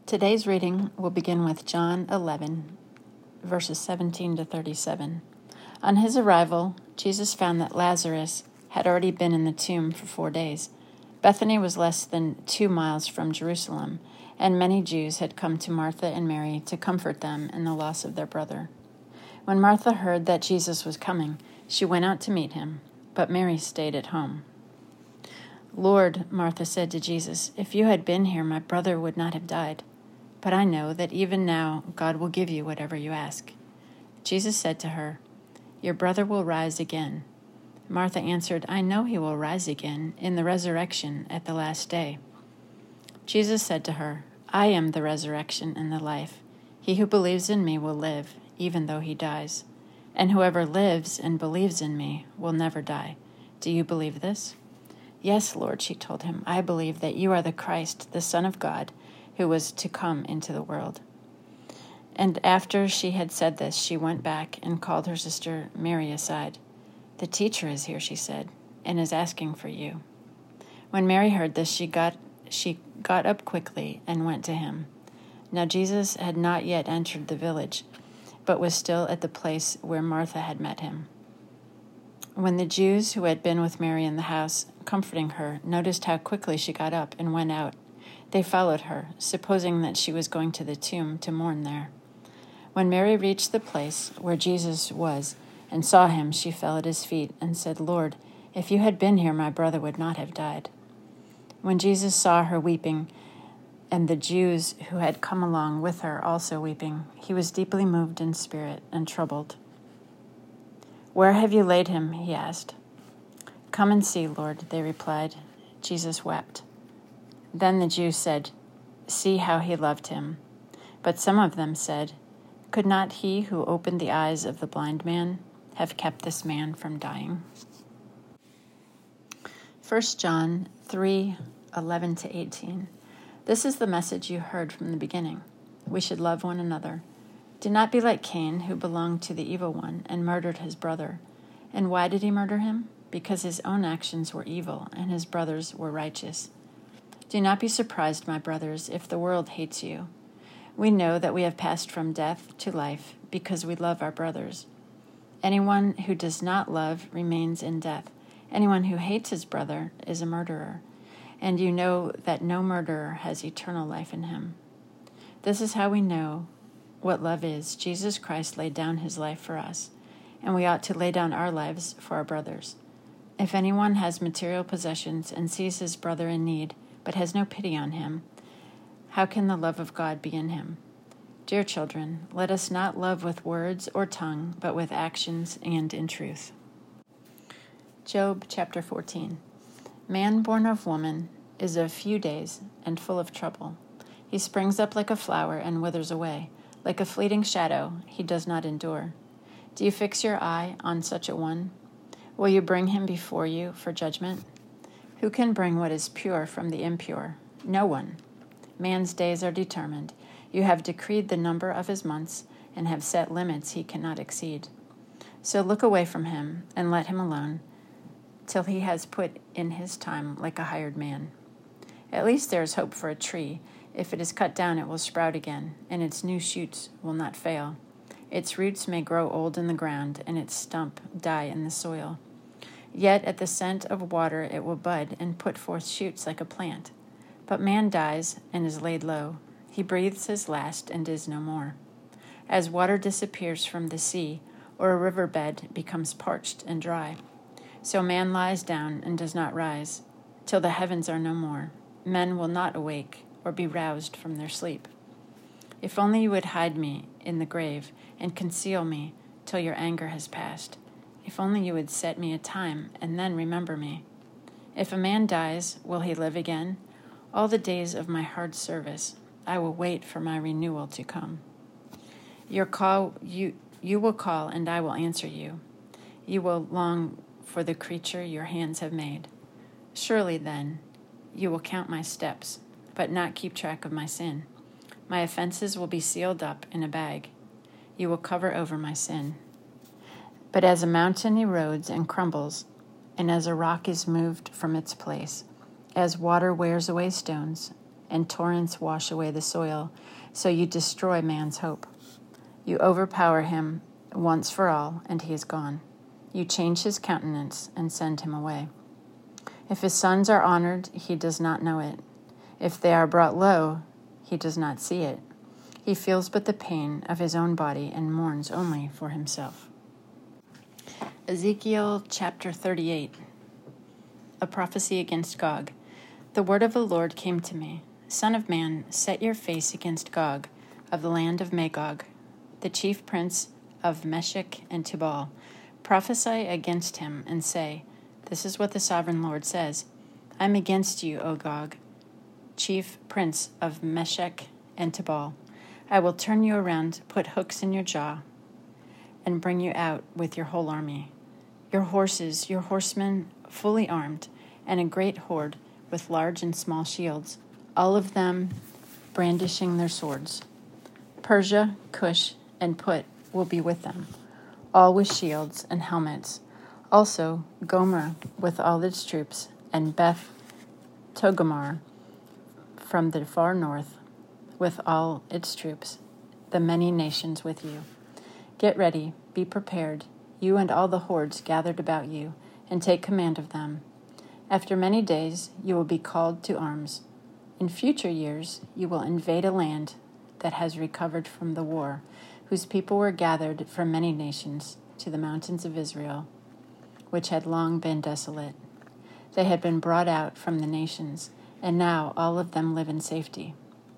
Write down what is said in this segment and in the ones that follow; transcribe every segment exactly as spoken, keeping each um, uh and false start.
Today's reading will begin with John eleven, verses seventeen to thirty-seven. On his arrival, Jesus found that Lazarus had already been in the tomb for four days. Bethany was less than two miles from Jerusalem, and many Jews had come to Martha and Mary to comfort them in the loss of their brother. When Martha heard that Jesus was coming, she went out to meet him, but Mary stayed at home. "Lord," Martha said to Jesus, "if you had been here, my brother would not have died. But I know that even now God will give you whatever you ask." Jesus said to her, "Your brother will rise again." Martha answered, "I know he will rise again in the resurrection at the last day." Jesus said to her, "I am the resurrection and the life. He who believes in me will live, even though he dies. And whoever lives and believes in me will never die. Do you believe this?" "Yes, Lord," she told him. "I believe that you are the Christ, the Son of God, who was to come into the world." And after she had said this, she went back and called her sister Mary aside. "The teacher is here," she said, "and is asking for you." When Mary heard this, she got she got up quickly and went to him. Now Jesus had not yet entered the village, but was still at the place where Martha had met him. When the Jews who had been with Mary in the house, comforting her, noticed how quickly she got up and went out, they followed her, supposing that she was going to the tomb to mourn there. When Mary reached the place where Jesus was and saw him, she fell at his feet and said, "Lord, if you had been here, my brother would not have died." When Jesus saw her weeping, and the Jews who had come along with her also weeping, he was deeply moved in spirit and troubled. "Where have you laid him?" he asked. "Come and see, Lord," they replied. Jesus wept. Then the Jews said, "See how he loved him." But some of them said, "Could not he who opened the eyes of the blind man have kept this man from dying?" First John three, eleven to eighteen. This is the message you heard from the beginning. We should love one another. Do not be like Cain, who belonged to the evil one and murdered his brother. And why did he murder him? Because his own actions were evil and his brothers were righteous. Do not be surprised, my brothers, if the world hates you. We know that we have passed from death to life because we love our brothers. Anyone who does not love remains in death. Anyone who hates his brother is a murderer. And you know that no murderer has eternal life in him. This is how we know what love is. Jesus Christ laid down his life for us, and we ought to lay down our lives for our brothers. If anyone has material possessions and sees his brother in need, but has no pity on him, how can the love of God be in him? Dear children, let us not love with words or tongue, but with actions and in truth. Job chapter fourteen. Man born of woman is of few days and full of trouble. He springs up like a flower and withers away. Like a fleeting shadow, he does not endure. Do you fix your eye on such a one? Will you bring him before you for judgment? Who can bring what is pure from the impure? No one. Man's days are determined. You have decreed the number of his months and have set limits he cannot exceed. So look away from him and let him alone till he has put in his time like a hired man. At least there is hope for a tree. If it is cut down, it will sprout again, and its new shoots will not fail. Its roots may grow old in the ground, and its stump die in the soil. Yet at the scent of water it will bud and put forth shoots like a plant. But man dies and is laid low. He breathes his last and is no more. As water disappears from the sea, or a riverbed becomes parched and dry, so man lies down and does not rise, till the heavens are no more. Men will not awake or be roused from their sleep. If only you would hide me in the grave and conceal me till your anger has passed. If only you would set me a time and then remember me. If a man dies, will he live again? All the days of my hard service, I will wait for my renewal to come. Your call, you, you will call, and I will answer you. You will long for the creature your hands have made. Surely, then, you will count my steps, but not keep track of my sin. My offenses will be sealed up in a bag. You will cover over my sin. But as a mountain erodes and crumbles, and as a rock is moved from its place, as water wears away stones, and torrents wash away the soil, so you destroy man's hope. You overpower him once for all, and he is gone. You change his countenance and send him away. If his sons are honored, he does not know it. If they are brought low, he does not see it. He feels but the pain of his own body and mourns only for himself. Ezekiel chapter thirty-eight. A prophecy against Gog. The word of the Lord came to me. Son of man, set your face against Gog, of the land of Magog, the chief prince of Meshech and Tubal. Prophesy against him and say, This is what the sovereign Lord says. I am against you, O Gog, chief prince of Meshech and Tubal. I will turn you around, put hooks in your jaw, and bring you out with your whole army, your horses, your horsemen fully armed, and a great horde with large and small shields, all of them brandishing their swords. Persia, Cush, and Put will be with them, all with shields and helmets. Also Gomer with all its troops, and Beth Togarmah from the far north with all its troops, the many nations with you. Get ready, be prepared, you and all the hordes gathered about you, and take command of them. After many days you will be called to arms. In future years you will invade a land that has recovered from the war, whose people were gathered from many nations to the mountains of Israel, which had long been desolate. They had been brought out from the nations, and now all of them live in safety.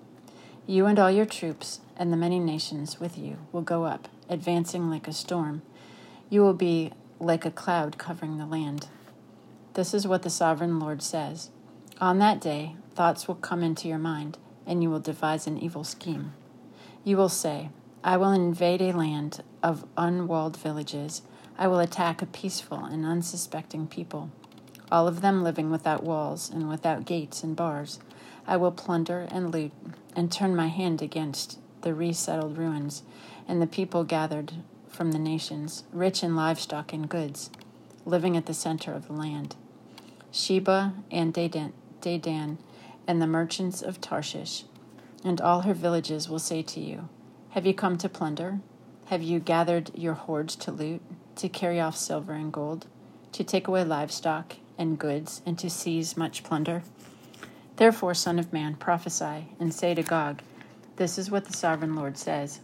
You and all your troops and the many nations with you will go up, advancing like a storm. You will be like a cloud covering the land. This is what the sovereign Lord says. On that day, thoughts will come into your mind, and you will devise an evil scheme. You will say, I will invade a land of unwalled villages. I will attack a peaceful and unsuspecting people, all of them living without walls and without gates and bars. I will plunder and loot and turn my hand against the resettled ruins and the people gathered from the nations, rich in livestock and goods, living at the center of the land. Sheba and Dedan, Dedan and the merchants of Tarshish and all her villages will say to you, Have you come to plunder? Have you gathered your hordes to loot, to carry off silver and gold, to take away livestock and goods, and to seize much plunder? Therefore, Son of man, prophesy and say to Gog, This is what the sovereign Lord says.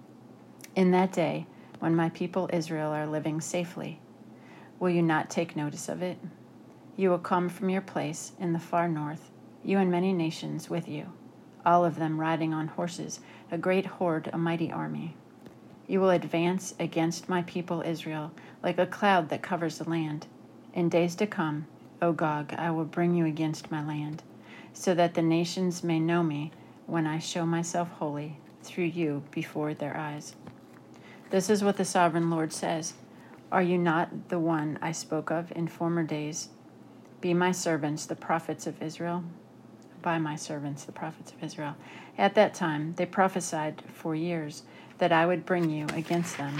In that day, when my people Israel are living safely, will you not take notice of it? You will come from your place in the far north, you and many nations with you, all of them riding on horses, a great horde, a mighty army. You will advance against my people Israel like a cloud that covers the land. In days to come, O Gog, I will bring you against my land, so that the nations may know me when I show myself holy through you before their eyes. This is what the sovereign Lord says. Are you not the one I spoke of in former days? Be my servants, the prophets of Israel. By my servants, the prophets of Israel. At that time, they prophesied for years that I would bring you against them.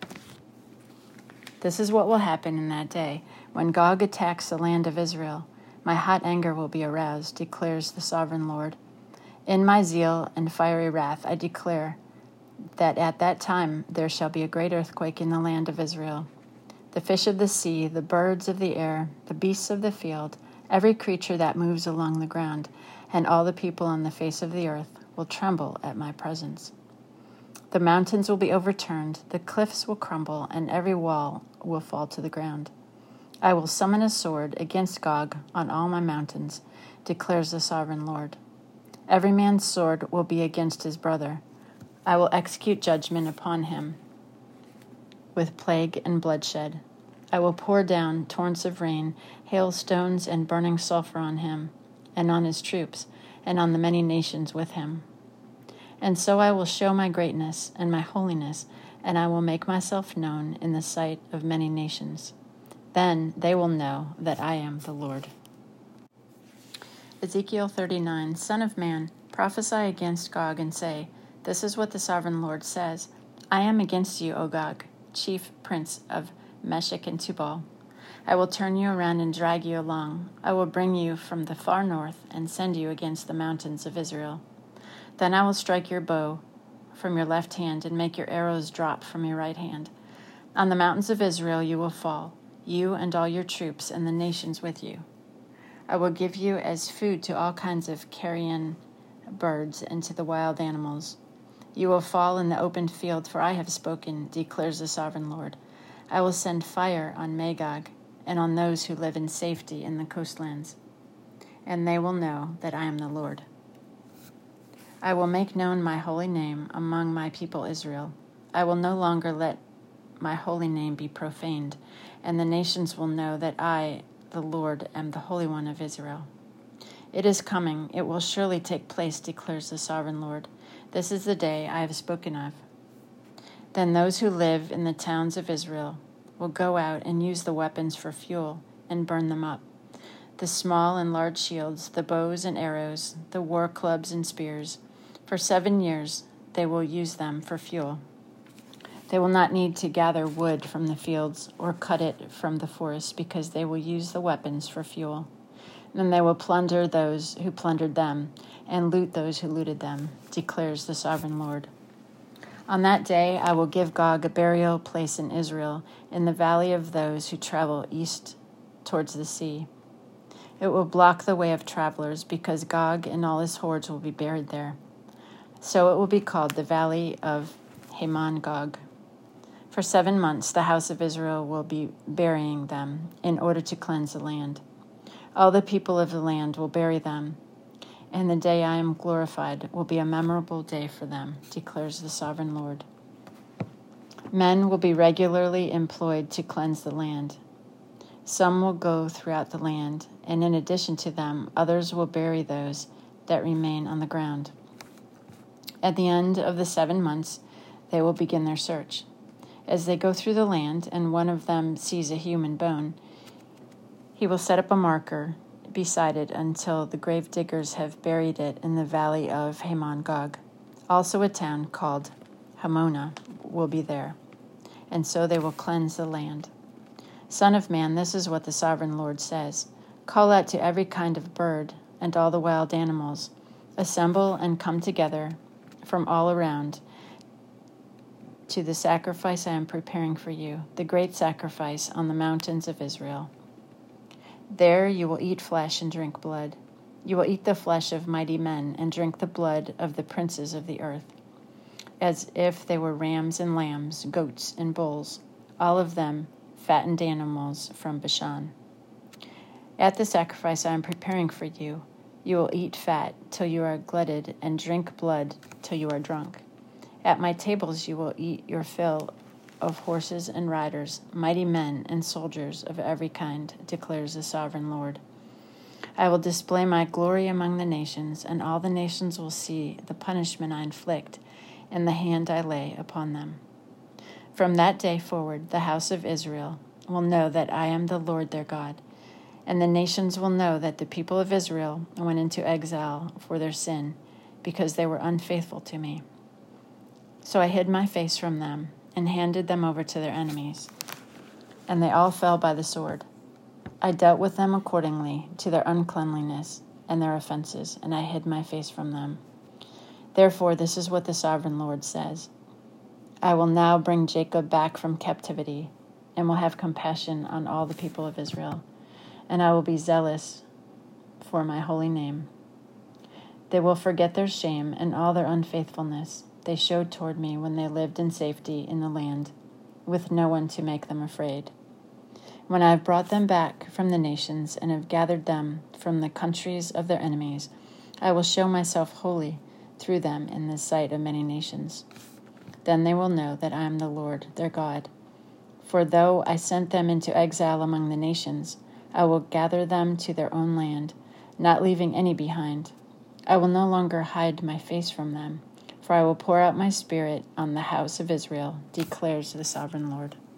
This is what will happen in that day, when Gog attacks the land of Israel. My hot anger will be aroused, declares the sovereign Lord. In my zeal and fiery wrath, I declare that at that time there shall be a great earthquake in the land of Israel. The fish of the sea, the birds of the air, the beasts of the field, every creature that moves along the ground, and all the people on the face of the earth will tremble at my presence. The mountains will be overturned, the cliffs will crumble, and every wall will fall to the ground. I will summon a sword against Gog on all my mountains, declares the sovereign Lord. Every man's sword will be against his brother. I will execute judgment upon him with plague and bloodshed. I will pour down torrents of rain, hailstones, and burning sulfur on him, and on his troops, and on the many nations with him. And so I will show my greatness and my holiness, and I will make myself known in the sight of many nations. Then they will know that I am the Lord. Ezekiel thirty-nine, Son of man, prophesy against Gog and say, This is what the sovereign Lord says. I am against you, O Gog, chief prince of Meshech and Tubal. I will turn you around and drag you along. I will bring you from the far north and send you against the mountains of Israel. Then I will strike your bow from your left hand and make your arrows drop from your right hand. On the mountains of Israel you will fall, you and all your troops and the nations with you. I will give you as food to all kinds of carrion birds and to the wild animals. You will fall in the open field, for I have spoken, declares the sovereign Lord. I will send fire on Magog and on those who live in safety in the coastlands, and they will know that I am the Lord. I will make known my holy name among my people Israel. I will no longer let my holy name be profaned, and the nations will know that I, the Lord, am the Holy One of Israel. It is coming, it will surely take place, declares the sovereign Lord. This is the day I have spoken of. Then those who live in the towns of Israel will go out and use the weapons for fuel and burn them up. The small and large shields, the bows and arrows, the war clubs and spears. For seven years they will use them for fuel. They will not need to gather wood from the fields or cut it from the forest, because they will use the weapons for fuel. Then they will plunder those who plundered them and loot those who looted them, declares the sovereign Lord. On that day I will give Gog a burial place in Israel, in the valley of those who travel east towards the sea. It will block the way of travelers, because Gog and all his hordes will be buried there. So it will be called the Valley of Hamon-Gog. For seven months the house of Israel will be burying them in order to cleanse the land. All the people of the land will bury them, and the day I am glorified will be a memorable day for them, declares the sovereign Lord. Men will be regularly employed to cleanse the land. Some will go throughout the land, and in addition to them, others will bury those that remain on the ground. At the end of the seven months, they will begin their search. As they go through the land, and one of them sees a human bone, he will set up a marker beside it until the grave diggers have buried it in the valley of Hamon-Gog. Also a town called Hamona will be there, and so they will cleanse the land. Son of man, this is what the sovereign Lord says. Call out to every kind of bird and all the wild animals. Assemble and come together from all around to the sacrifice I am preparing for you, the great sacrifice on the mountains of Israel. There you will eat flesh and drink blood. You will eat the flesh of mighty men and drink the blood of the princes of the earth, as if they were rams and lambs, goats and bulls, all of them fattened animals from Bashan. At the sacrifice I am preparing for you, you will eat fat till you are glutted and drink blood till you are drunk. At my tables you will eat your fill of horses and riders, mighty men and soldiers of every kind, declares the sovereign Lord. I will display my glory among the nations, and all the nations will see the punishment I inflict and the hand I lay upon them. From that day forward, the house of Israel will know that I am the Lord their God, and the nations will know that the people of Israel went into exile for their sin, because they were unfaithful to me. So I hid my face from them and handed them over to their enemies, and they all fell by the sword. I dealt with them accordingly to their uncleanliness and their offenses, and I hid my face from them. Therefore, this is what the sovereign Lord says. I will now bring Jacob back from captivity, and will have compassion on all the people of Israel, and I will be zealous for my holy name. They will forget their shame and all their unfaithfulness they showed toward me when they lived in safety in the land, with no one to make them afraid. When I have brought them back from the nations and have gathered them from the countries of their enemies, I will show myself holy through them in the sight of many nations. Then they will know that I am the Lord, their God. For though I sent them into exile among the nations, I will gather them to their own land, not leaving any behind. I will no longer hide my face from them, for I will pour out my spirit on the house of Israel, declares the sovereign Lord.